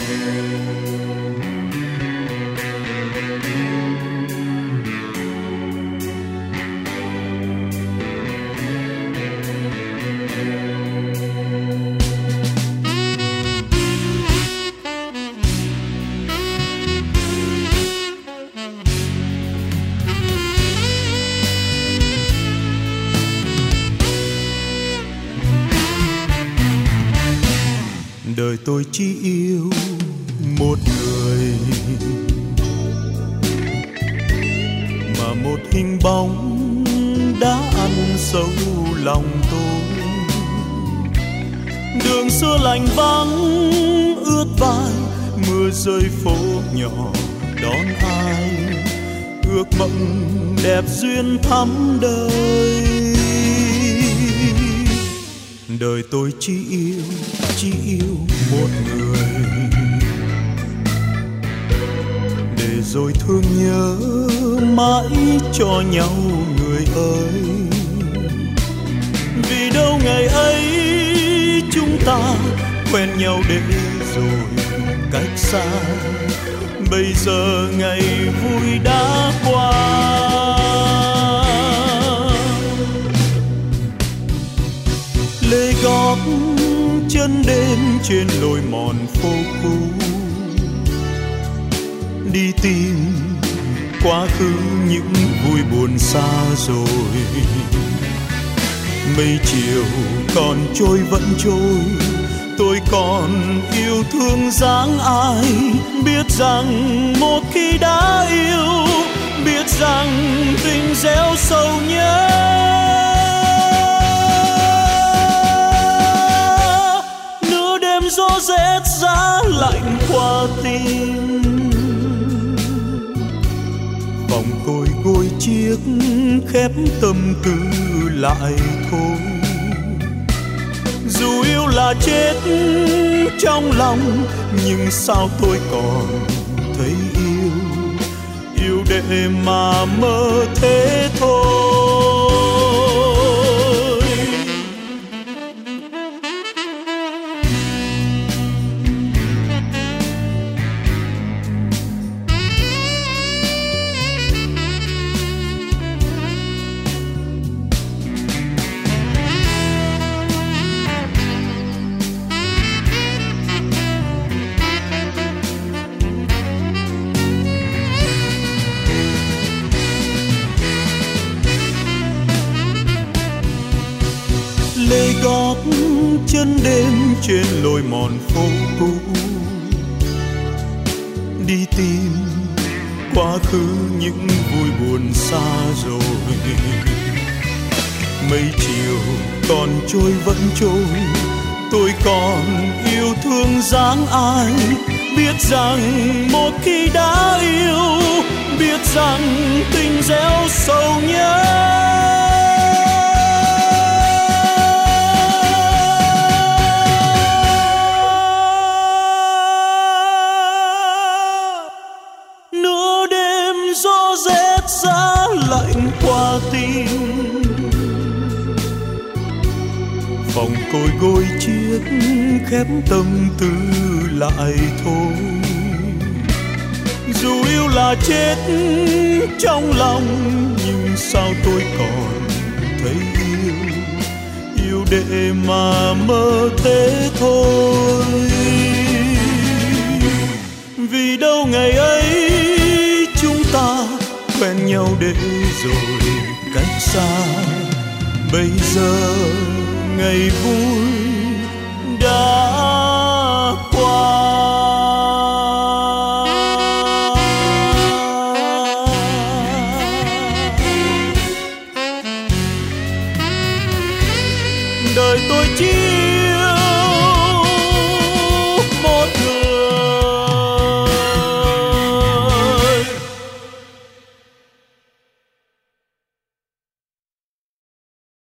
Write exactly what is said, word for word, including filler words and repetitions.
Đời tôi chỉ yêu một người, mà một hình bóng đã ăn sâu lòng tôi. Đường xưa lạnh vắng ướt vai, mưa rơi phố nhỏ đón ai. Ước mộng đẹp duyên thắm đời. Đời tôi chỉ yêu, chỉ yêu một người, để rồi thương nhớ mãi cho nhau người ơi. Vì đâu ngày ấy chúng ta quen nhau để rồi cách xa. Bây giờ ngày vui đã qua. Lê gót chân đêm trên lối mòn phố cũ, đi tìm quá khứ những vui buồn xa rồi. Mây chiều còn trôi vẫn trôi, tôi còn yêu thương dáng ai. Biết rằng một khi đã yêu, biết rằng tình gieo sâu nhớ. Nửa đêm gió rét giá lạnh qua tim, vòng côi gối chiếc khép tâm tư lại thôi. Dù yêu là chết trong lòng, nhưng sao tôi còn thấy yêu. Yêu để mà mơ thế thôi. Lê gót chân đêm trên lối mòn phố cũ, đi tìm quá khứ những vui buồn xa rồi. Mây chiều còn trôi vẫn trôi, tôi còn yêu thương dáng ai. Biết rằng một khi đã yêu, biết rằng tình gieo sầu nhớ. Gió rét giá lạnh qua tim, vòng côi gối chiếc khép tâm tư lại thôi. Dù yêu là chết trong lòng, nhưng sao tôi còn thấy yêu. Yêu để mà mơ thế thôi. Vì đâu ngày ấy chúng ta quen nhau để rồi cách xa. Bây giờ ngày vui đã